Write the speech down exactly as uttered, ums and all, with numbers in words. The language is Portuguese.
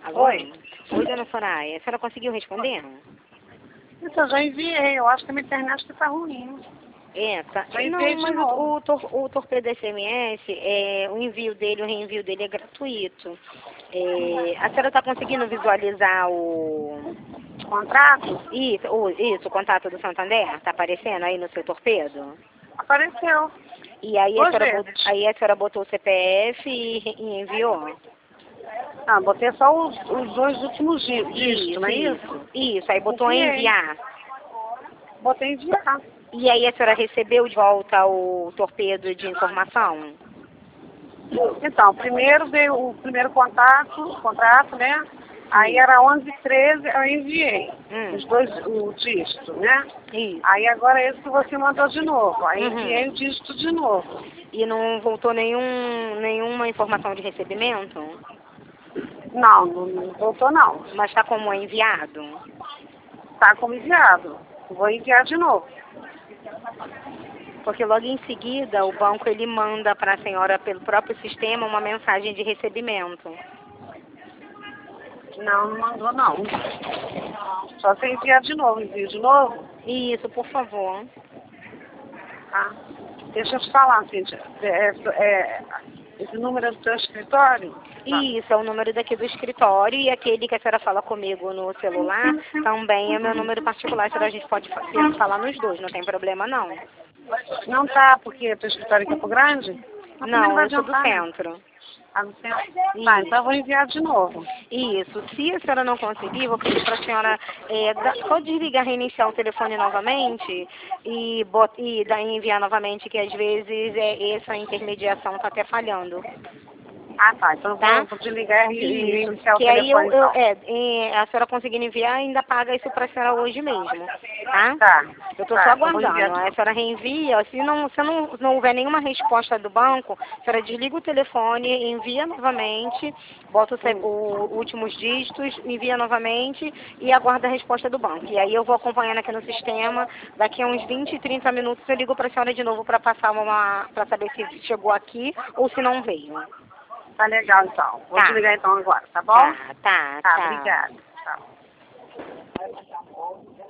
Agora? Oi. Oi, dona Soraya. A senhora conseguiu responder? Isso eu já enviei, eu acho que a minha internet está ruim. É, tá. Já Não, enviei de mas novo. o, o, tor- o torpedo S M S, é, o envio dele, o reenvio dele é gratuito. É, a senhora está conseguindo visualizar o... Contrato? Isso, o, isso, o contato do Santander? Está aparecendo aí no seu torpedo? Apareceu. E aí a, Duas senhora bot, vezes. aí a senhora botou o C P F e, re- e enviou? Ah, botei só os, os dois últimos di- dígitos, Isso, não é isso? isso. Isso, aí botou Enviei. enviar. Botei enviar. E aí a senhora recebeu de volta o torpedo de informação? Então, primeiro veio o primeiro contato, o contrato, né? Aí era onze e treze, eu enviei. Hum. Os dois, o dígito, né? Isso. Aí agora esse que você mandou de novo. Aí Uhum. enviei o dígito de novo. E não voltou nenhum, nenhuma informação de recebimento? Não, não, não voltou não. Mas está como enviado? Tá como enviado. Vou enviar de novo. Porque logo em seguida o banco ele manda para a senhora pelo próprio sistema uma mensagem de recebimento. Não, não mandou não. Só se enviar de novo. Envio de novo. Isso, por favor. Tá? Deixa eu te falar, Cíntia. É, é, esse número é do teu escritório? Isso, é o número daqui do escritório e aquele que a senhora fala comigo no celular também é meu número particular. A senhora, a gente pode fa- falar nos dois, não tem problema não. Não tá, porque o teu escritório é Campo Grande? Mas também Não, vai eu sou do adiantar, né? centro. Ah, no centro? Tá, então eu vou enviar de novo. Isso. Se a senhora não conseguir, vou pedir para a senhora é, da- só desligar, reiniciar o telefone novamente e, bot, e daí enviar novamente, que às vezes é, essa intermediação está até falhando. Ah, tá. Então eu Tá? vou, vou desligar e e Isso. reiniciar o Que aí eu, telefone, eu então. é, é, a senhora conseguindo enviar, ainda paga isso para a senhora hoje mesmo. Tá? Tá. Eu estou Tá, só então eu vou enviar aguardando. de Aí a novo. senhora reenvia. Se não, se não, não houver nenhuma resposta do banco, a senhora desliga o telefone, envia novamente, bota os Hum. últimos dígitos, envia novamente e aguarda a resposta do banco. E aí eu vou acompanhando aqui no sistema. Daqui a uns vinte, trinta minutos eu ligo para a senhora de novo para passar uma, para saber se chegou aqui ou se não veio. Tá legal, então. Vou Tá. desligar então agora, tá bom? Tá, tá, Tá, tá. obrigada. Tchau.